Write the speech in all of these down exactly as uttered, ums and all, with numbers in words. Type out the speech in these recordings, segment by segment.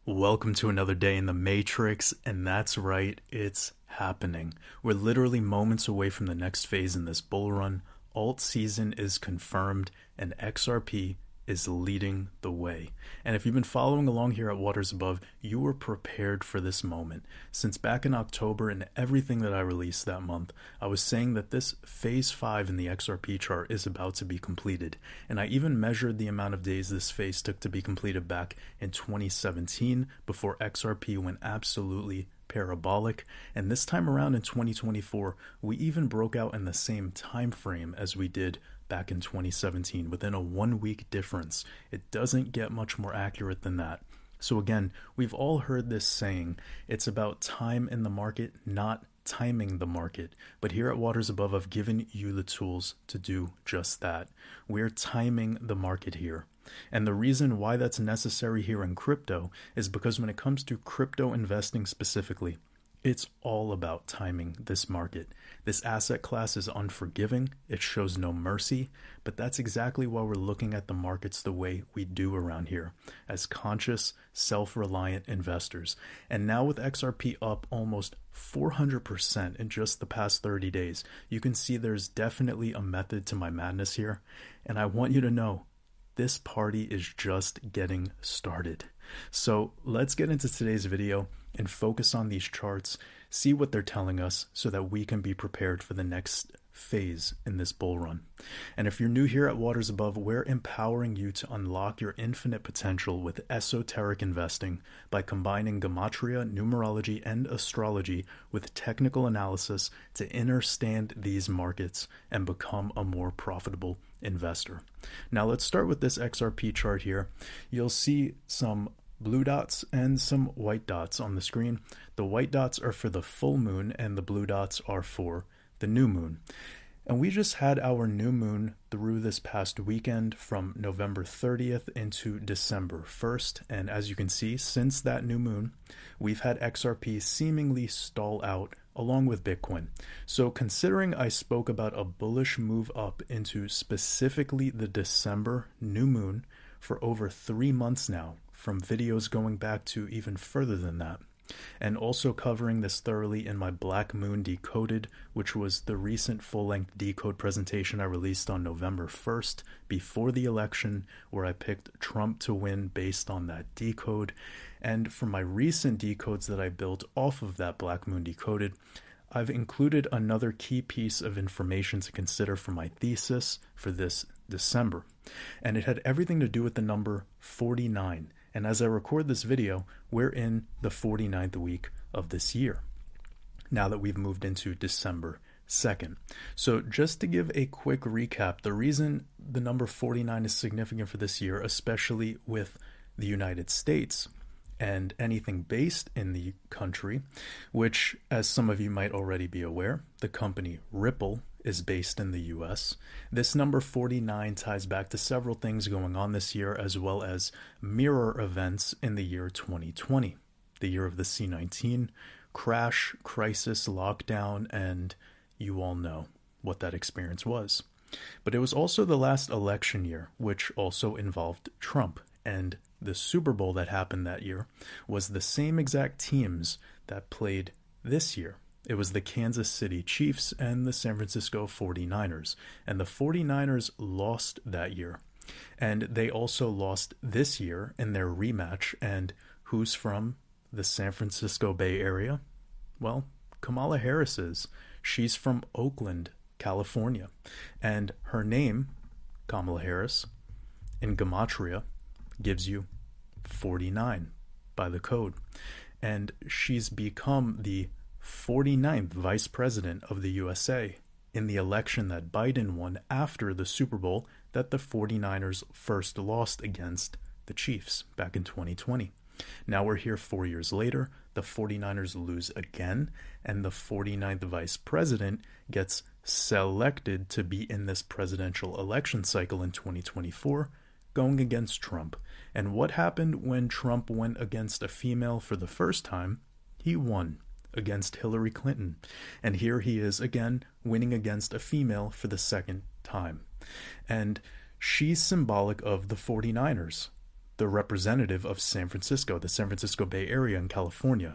Welcome to another day in the Matrix, and that's right, it's happening. We're literally moments away from the next phase in this bull run. Alt season is confirmed, and X R P is leading the way. And if you've been following along here at Waters Above, you were prepared for this moment. Since back in October and everything that I released that month, I was saying that this phase five in the X R P chart is about to be completed. And I even measured the amount of days this phase took to be completed back in twenty seventeen before X R P went absolutely parabolic. And this time around in twenty twenty-four, we even broke out in the same time frame as we did back in twenty seventeen, within a one week difference. It doesn't get much more accurate than that. So again, we've all heard this saying, it's about time in the market, not timing the market. But here at Waters Above, I've given you the tools to do just that. We're timing the market here. And the reason why that's necessary here in crypto is because when it comes to crypto investing specifically, it's all about timing this market. This asset class is unforgiving, it shows no mercy, but that's exactly why we're looking at the markets the way we do around here, as conscious, self-reliant investors. And now with X R P up almost four hundred percent in just the past thirty days, you can see there's definitely a method to my madness here. And I want you to know, this party is just getting started. So let's get into today's video and focus on these charts, see what they're telling us so that we can be prepared for the next phase in this bull run. And if you're new here at Waters Above, we're empowering you to unlock your infinite potential with esoteric investing by combining gematria, numerology, and astrology with technical analysis to understand these markets and become a more profitable investor. Now let's start with this X R P chart here. You'll see some blue dots and some white dots on the screen. The white dots are for the full moon and the blue dots are for the new moon. And we just had our new moon through this past weekend from November thirtieth into December first. And as you can see, since that new moon, we've had X R P seemingly stall out along with Bitcoin. So considering I spoke about a bullish move up into specifically the December new moon for over three months now, from videos going back to even further than that, and also covering this thoroughly in my Black Moon Decoded, which was the recent full-length decode presentation I released on November first before the election, where I picked Trump to win based on that decode. And for my recent decodes that I built off of that Black Moon Decoded, I've included another key piece of information to consider for my thesis for this December. And it had everything to do with the number forty-nine. And as I record this video, we're in the forty-ninth week of this year, now that we've moved into December second. So just to give a quick recap, the reason the number forty-nine is significant for this year, especially with the United States and anything based in the country, which, as some of you might already be aware, the company Ripple is based in the U S. This number forty-nine ties back to several things going on this year, as well as mirror events in the year twenty twenty, the year of the C nineteen crash, crisis, lockdown, and you all know what that experience was. But it was also the last election year, which also involved Trump, and the Super Bowl that happened that year was the same exact teams that played this year. It was the Kansas City Chiefs and the San Francisco forty-niners. And the forty-niners lost that year. And they also lost this year in their rematch. And who's from the San Francisco Bay Area? Well, Kamala Harris is. She's from Oakland, California. And her name, Kamala Harris, in gematria, gives you forty-nine by the code. And she's become the forty-ninth vice president of the U S A in the election that Biden won after the Super Bowl that the forty-niners first lost against the Chiefs back in twenty twenty. Now we're here four years later, the forty-niners lose again, and the forty-ninth vice president gets selected to be in this presidential election cycle in twenty twenty-four, going against Trump. And what happened when Trump went against a female for the first time? He won against Hillary Clinton. And here he is again winning against a female for the second time. And she's symbolic of the forty-niners. the representative of San Francisco, the San Francisco Bay Area in California.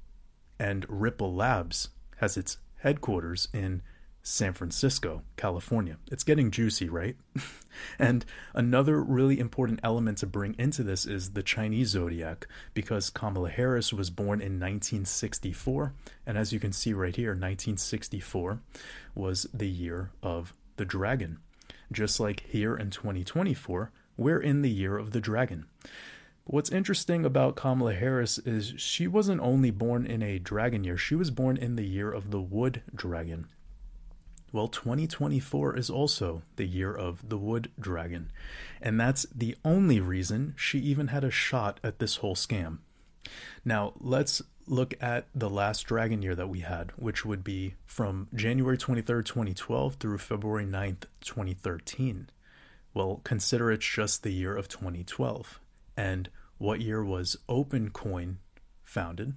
And Ripple Labs has its headquarters in San Francisco, California. It's getting juicy, right? And another really important element to bring into this is the Chinese zodiac, because Kamala Harris was born in nineteen sixty-four, and as you can see right here, nineteen sixty-four was the year of the dragon. Just like here in twenty twenty-four, we're in the year of the dragon. But what's interesting about Kamala Harris is she wasn't only born in a dragon year, she was born in the year of the wood dragon. Well, twenty twenty-four is also the year of the wood dragon, and that's the only reason she even had a shot at this whole scam. Now, let's look at the last dragon year that we had, which would be from January twenty-third, twenty twelve through February ninth, twenty thirteen. Well, consider it's just the year of twenty twelve. And what year was OpenCoin founded?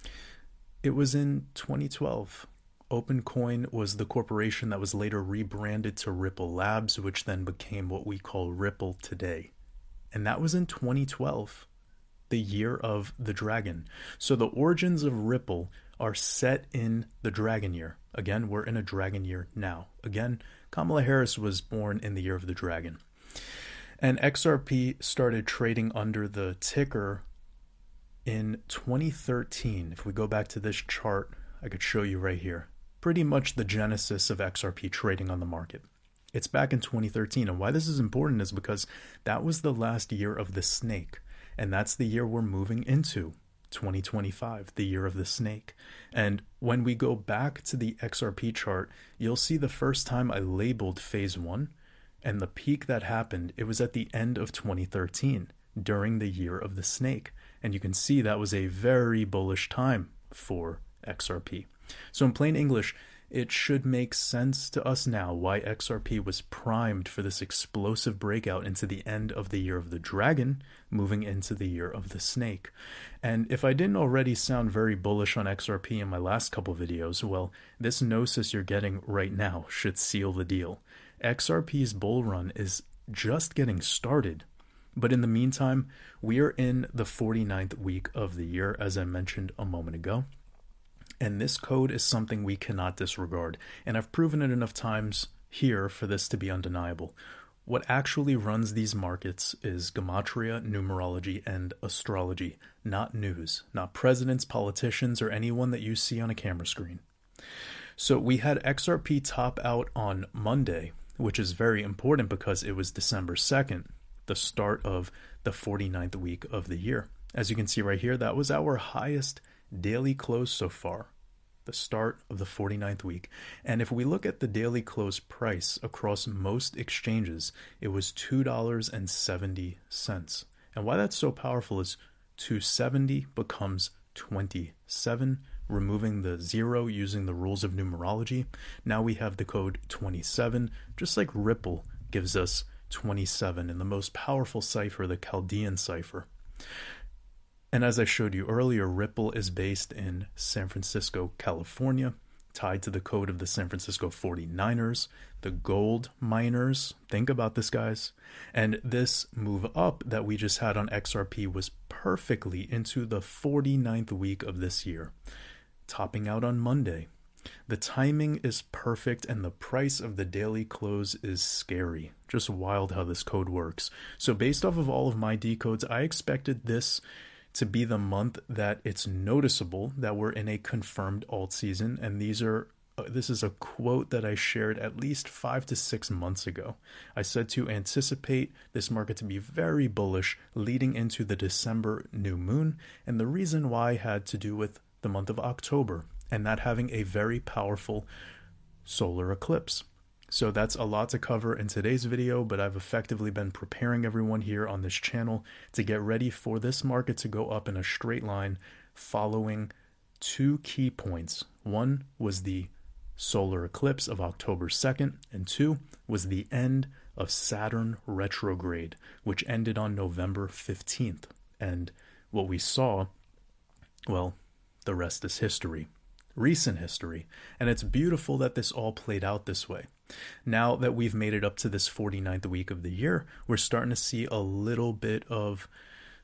It was in twenty twelve. OpenCoin was the corporation that was later rebranded to Ripple Labs, which then became what we call Ripple today. And that was in twenty twelve, the year of the dragon. So the origins of Ripple are set in the dragon year. Again, we're in a dragon year now. Again, Kamala Harris was born in the year of the dragon. And X R P started trading under the ticker in twenty thirteen. If we go back to this chart, I could show you right here. Pretty much the genesis of X R P trading on the market. It's back in twenty thirteen, and why this is important is because that was the last year of the snake, and that's the year we're moving into, twenty twenty-five, the year of the snake. And when we go back to the X R P chart, you'll see the first time I labeled phase one, and the peak that happened, it was at the end of twenty thirteen, during the year of the snake. And you can see that was a very bullish time for X R P. So in plain English, it should make sense to us now why X R P was primed for this explosive breakout into the end of the year of the dragon, moving into the year of the snake. And if I didn't already sound very bullish on X R P in my last couple videos, well, this gnosis you're getting right now should seal the deal. X R P's bull run is just getting started. But in the meantime, we are in the forty-ninth week of the year, as I mentioned a moment ago. And this code is something we cannot disregard. And I've proven it enough times here for this to be undeniable. What actually runs these markets is gematria, numerology, and astrology, not news, not presidents, politicians, or anyone that you see on a camera screen. So we had X R P top out on Monday, which is very important because it was December second, the start of the forty-ninth week of the year. As you can see right here, that was our highest daily close so far, the start of the forty-ninth week. And if we look at the daily close price across most exchanges, it was two dollars and seventy cents. And why that's so powerful is two seventy becomes twenty-seven, removing the zero using the rules of numerology. Now we have the code twenty-seven, just like Ripple gives us twenty-seven in the most powerful cipher, the Chaldean cipher. And as I showed you earlier, Ripple is based in San Francisco, California, tied to the code of the San Francisco forty-niners, the gold miners. Think about this, guys. And this move up that we just had on X R P was perfectly into the forty-ninth week of this year, topping out on Monday. The timing is perfect, and the price of the daily close is scary. Just wild how this code works. So based off of all of my decodes, I expected this to be the month that it's noticeable that we're in a confirmed alt season. And these are uh, this is a quote that I shared at least five to six months ago. I said to anticipate this market to be very bullish leading into the December new moon. And the reason why had to do with the month of October and that having a very powerful solar eclipse. So that's a lot to cover in today's video, but I've effectively been preparing everyone here on this channel to get ready for this market to go up in a straight line following two key points. One was the solar eclipse of October second, and two was the end of Saturn retrograde, which ended on November fifteenth. And what we saw, well, the rest is history. Recent history. And it's beautiful that this all played out this way. Now that we've made it up to this forty-ninth week of the year, we're starting to see a little bit of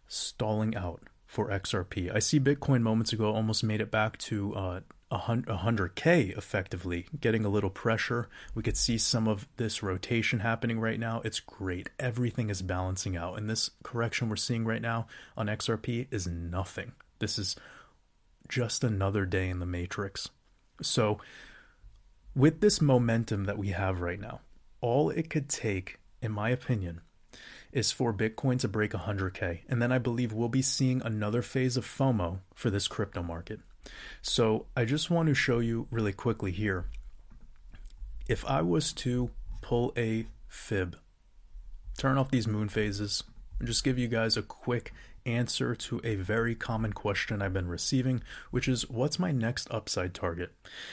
stalling out for X R P. I see Bitcoin moments ago almost made it back to uh, one hundred K effectively, getting a little pressure. We could see some of this rotation happening right now. It's great. Everything is balancing out. And this correction we're seeing right now on X R P is nothing. This is just another day in the matrix. So with this momentum that we have right now, all it could take, in my opinion, is for Bitcoin to break one hundred K. And then I believe we'll be seeing another phase of FOMO for this crypto market. So I just want to show you really quickly here. If I was to pull a fib, turn off these moon phases, and just give you guys a quick answer to a very common question I've been receiving, which is what's my next upside target?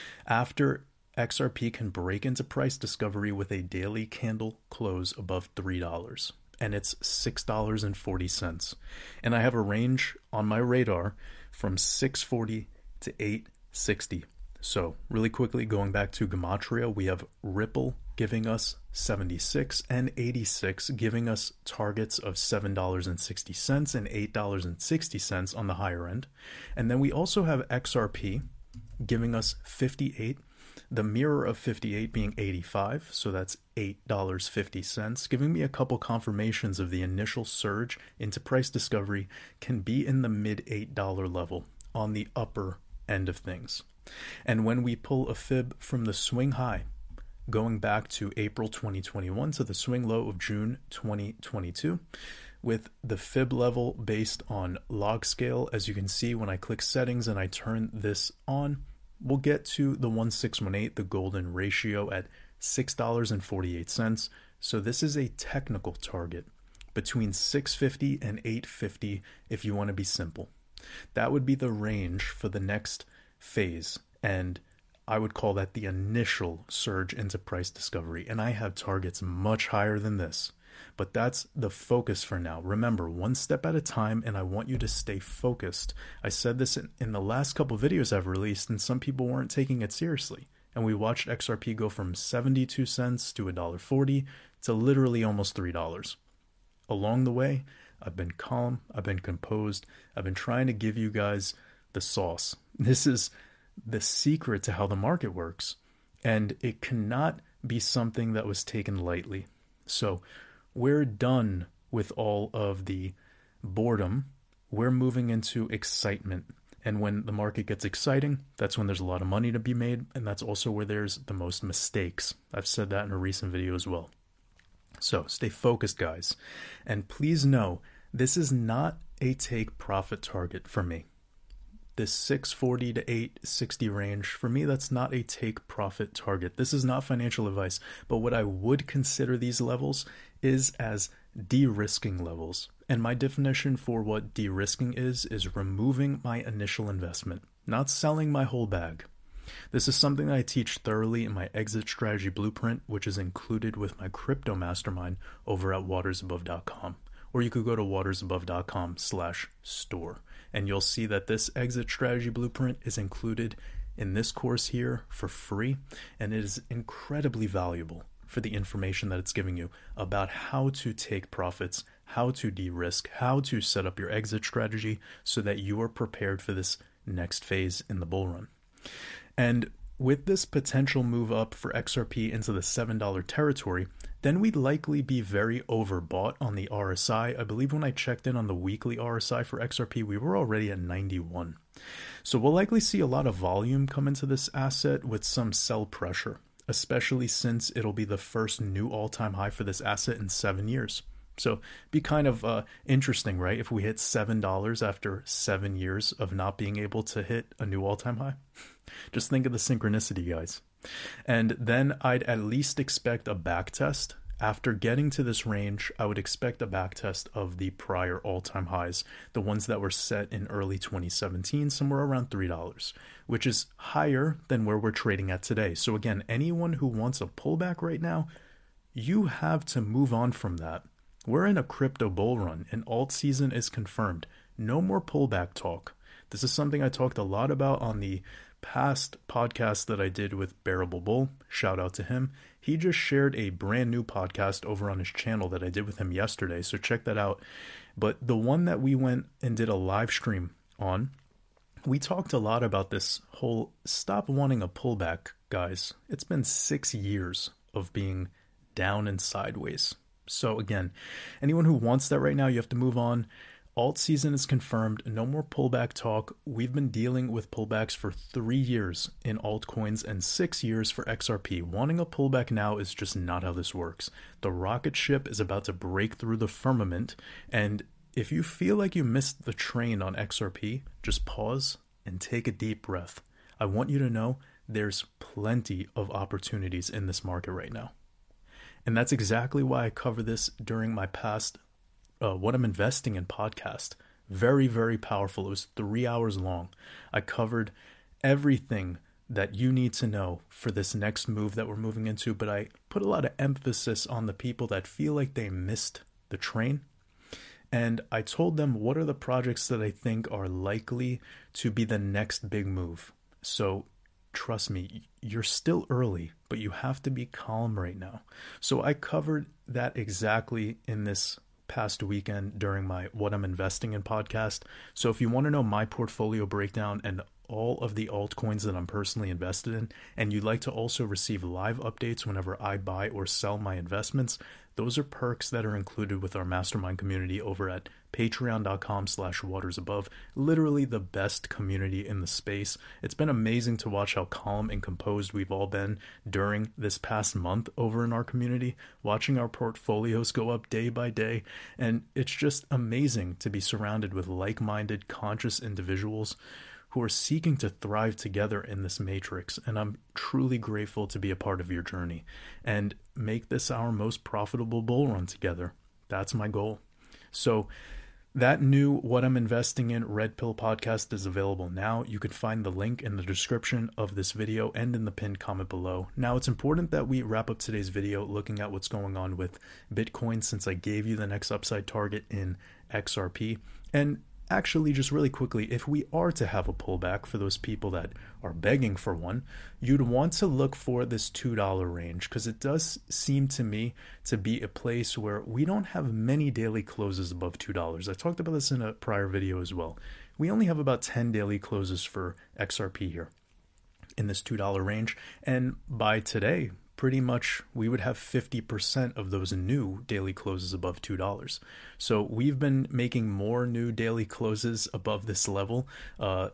After X R P can break into price discovery with a daily candle close above three dollars. And it's six dollars and forty cents. And I have a range on my radar from six forty to eight sixty. So really quickly, going back to Gematria, we have Ripple giving us seventy-six and eighty-six, giving us targets of seven dollars and sixty cents and eight dollars and sixty cents on the higher end. And then we also have X R P giving us fifty-eight, the mirror of fifty-eight being eighty-five, so that's eight dollars and fifty cents, giving me a couple confirmations of the initial surge into price discovery can be in the mid eight dollar level on the upper end of things. And when we pull a fib from the swing high, going back to April twenty twenty-one to the swing low of June twenty twenty-two, with the fib level based on log scale, as you can see when I click settings and I turn this on, we'll get to the one six one eight, the golden ratio, at six dollars and forty-eight cents. So this is a technical target between six fifty and eight fifty if you want to be simple. That would be the range for the next phase, and I would call that the initial surge into price discovery. And I have targets much higher than this, but that's the focus for now. Remember, one step at a time, and I want you to stay focused. I said this in, in the last couple videos I've released, and some people weren't taking it seriously. And we watched X R P go from seventy-two cents to one dollar and forty cents to literally almost three dollars. Along the way, I've been calm, I've been composed, I've been trying to give you guys the sauce. This is the secret to how the market works, and it cannot be something that was taken lightly. So we're done with all of the boredom. We're moving into excitement. And when the market gets exciting, that's when there's a lot of money to be made, and that's also where there's the most mistakes. I've said that in a recent video as well. So stay focused, guys. And please know, this is not a take profit target for me. This six forty to eight sixty range, for me, that's not a take profit target. This is not financial advice, but what I would consider these levels is as de-risking levels. And my definition for what de-risking is, is removing my initial investment, not selling my whole bag. This is something that I teach thoroughly in my exit strategy blueprint, which is included with my crypto mastermind over at watersabove dot com. Or you could go to watersabove dot com slash store. And you'll see that this exit strategy blueprint is included in this course here for free. And it is incredibly valuable for the information that it's giving you about how to take profits, how to de-risk, how to set up your exit strategy so that you are prepared for this next phase in the bull run. And with this potential move up for X R P into the seven dollar territory, then we'd likely be very overbought on the R S I. I believe when I checked in on the weekly R S I for X R P, we were already at ninety-one. So we'll likely see a lot of volume come into this asset with some sell pressure, especially since it'll be the first new all-time high for this asset in seven years. So be kind of uh, interesting, right? If we hit seven dollars after seven years of not being able to hit a new all-time high. Just think of the synchronicity, guys. And then I'd at least expect a back test. After getting to this range, I would expect a back test of the prior all-time highs, the ones that were set in early twenty seventeen, somewhere around three dollars, which is higher than where we're trading at today. So again, anyone who wants a pullback right now, you have to move on from that. We're in a crypto bull run, and alt season is confirmed. No more pullback talk. This is something I talked a lot about on the past podcast that I did with Bearable Bull. Shout out to him. He just shared a brand new podcast over on his channel that I did with him yesterday, so check that out. But the one that we went and did a live stream on, we talked a lot about this whole stop wanting a pullback, guys. It's been six years of being down and sideways. So again, anyone who wants that right now, you have to move on. Alt season is confirmed. No more pullback talk. We've been dealing with pullbacks for three years in altcoins and six years for X R P. Wanting a pullback now is just not how this works. The rocket ship is about to break through the firmament, and if you feel like you missed the train on X R P, just pause and take a deep breath. I want you to know there's plenty of opportunities in this market right now. And that's exactly why I cover this during my past uh, What I'm Investing in podcast. Very, very powerful. It was three hours long. I covered everything that you need to know for this next move that we're moving into, but I put a lot of emphasis on the people that feel like they missed the train. And I told them what are the projects that I think are likely to be the next big move. So trust me, you're still early, but you have to be calm right now. So I covered that exactly in this past weekend during my What I'm Investing in podcast. So if you want to know my portfolio breakdown and all of the altcoins that I'm personally invested in, and you'd like to also receive live updates whenever I buy or sell my investments, those are perks that are included with our mastermind community over at patreon.com slash watersabove. Literally the best community in the space. It's been amazing to watch how calm and composed we've all been during this past month over in our community, watching our portfolios go up day by day. And it's just amazing to be surrounded with like-minded, conscious individuals who are seeking to thrive together in this matrix. And I'm truly grateful to be a part of your journey and make this our most profitable bull run together. That's my goal. So that new What I'm Investing in Red Pill podcast is available now. You can find the link in the description of this video and in the pinned comment below. Now, it's important that we wrap up today's video looking at what's going on with Bitcoin, since I gave you the next upside target in X R P. And actually, just really quickly, if we are to have a pullback, for those people that are begging for one, you'd want to look for this two dollar range, because it does seem to me to be a place where we don't have many daily closes above two dollars. I talked about this in a prior video as well. We only have about ten daily closes for X R P here in this two dollar range. And by today, pretty much we would have fifty percent of those new daily closes above two dollars. So we've been making more new daily closes above this level uh,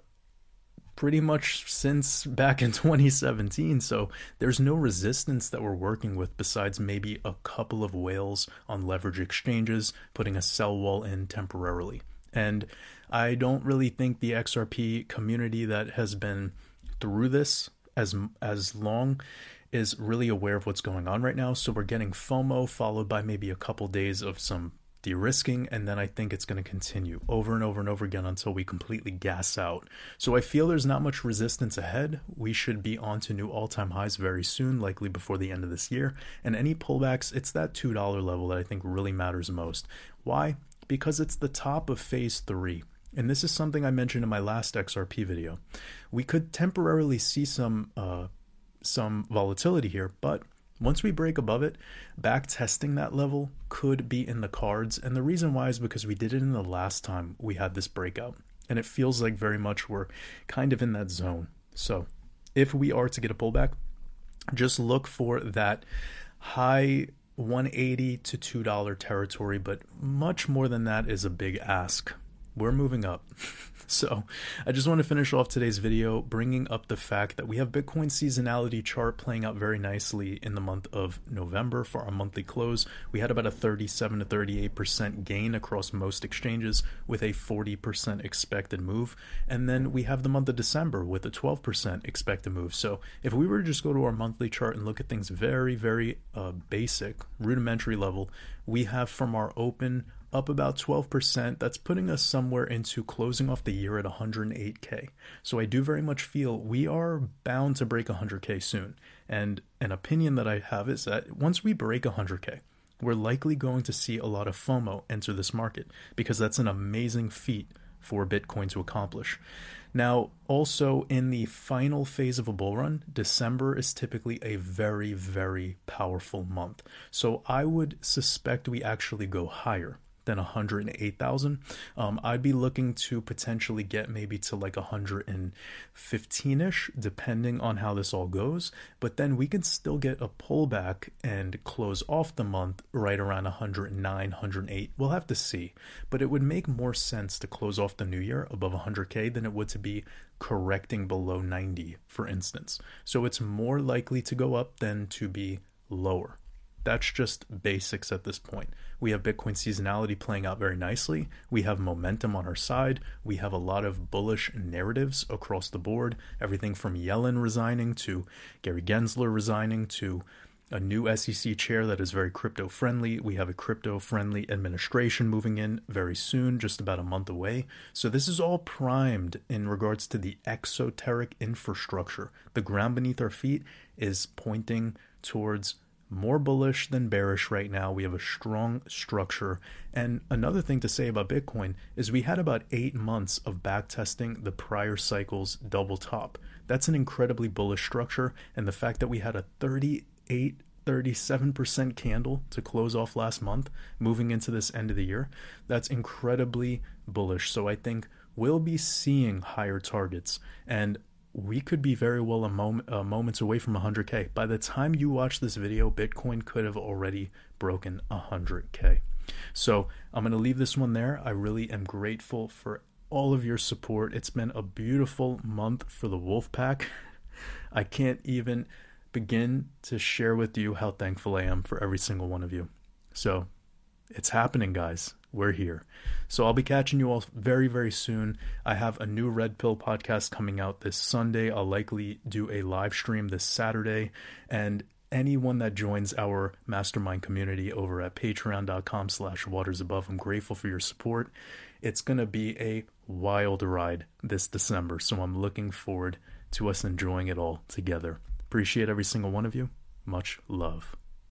pretty much since back in twenty seventeen. So there's no resistance that we're working with besides maybe a couple of whales on leverage exchanges, putting a sell wall in temporarily. And I don't really think the X R P community that has been through this as as long is really aware of what's going on right now. So we're getting FOMO followed by maybe a couple days of some de-risking, and then I think it's going to continue over and over and over again until we completely gas out. So I feel there's not much resistance ahead. We should be on to new all-time highs very soon, likely before the end of this year. And any pullbacks, it's that two dollar level that I think really matters most. Why? Because it's the top of phase three. And this is something I mentioned in my last X R P video. We could temporarily see some uh, some volatility here, but once we break above it, back testing that level could be in the cards. And the reason why is because we did it in the last time we had this breakout, and it feels like very much we're kind of in that zone. So if we are to get a pullback, just look for that high one eighty to two dollar territory, but much more than that is a big ask. We're moving up. So I just want to finish off today's video bringing up the fact that we have Bitcoin seasonality chart playing out very nicely in the month of November for our monthly close. We had about a thirty-seven to thirty-eight percent gain across most exchanges with a forty percent expected move. And then we have the month of December with a twelve percent expected move. So if we were to just go to our monthly chart and look at things very, very uh, basic, rudimentary level, we have from our open up about twelve percent. That's putting us somewhere into closing off the year at one hundred eight K. So I do very much feel we are bound to break one hundred K soon. And an opinion that I have is that once we break one hundred K, we're likely going to see a lot of FOMO enter this market, because that's an amazing feat for Bitcoin to accomplish. Now, also in the final phase of a bull run, December is typically a very, very powerful month. So I would suspect we actually go higher than one hundred eight thousand. Um, I'd be looking to potentially get maybe to like one hundred fifteen-ish, depending on how this all goes. But then we could still get a pullback and close off the month right around one hundred nine, one hundred eight. We'll have to see. But it would make more sense to close off the new year above one hundred K than it would to be correcting below ninety, for instance. So it's more likely to go up than to be lower. That's just basics at this point. We have Bitcoin seasonality playing out very nicely. We have momentum on our side. We have a lot of bullish narratives across the board. Everything from Yellen resigning to Gary Gensler resigning to a new S E C chair that is very crypto friendly. We have a crypto friendly administration moving in very soon, just about a month away. So this is all primed in regards to the exoteric infrastructure. The ground beneath our feet is pointing towards more bullish than bearish right now. We have a strong structure. And another thing to say about Bitcoin is we had about eight months of backtesting the prior cycle's double top. That's an incredibly bullish structure. And the fact that we had a thirty-eight, thirty-seven percent candle to close off last month, moving into this end of the year, that's incredibly bullish. So I think we'll be seeing higher targets. And we could be very well a moment uh, moments away from one hundred K. By the time you watch this video, Bitcoin could have already broken one hundred K. So I'm going to leave this one there. I really am grateful for all of your support. It's been a beautiful month for the Wolfpack. I can't even begin to share with you how thankful I am for every single one of you. So it's happening, guys. We're here. So I'll be catching you all very, very soon. I have a new Red Pill podcast coming out this Sunday. I'll likely do a live stream this Saturday. And anyone that joins our mastermind community over at patreon.com slash waters above, I'm grateful for your support. It's going to be a wild ride this December. So I'm looking forward to us enjoying it all together. Appreciate every single one of you. Much love.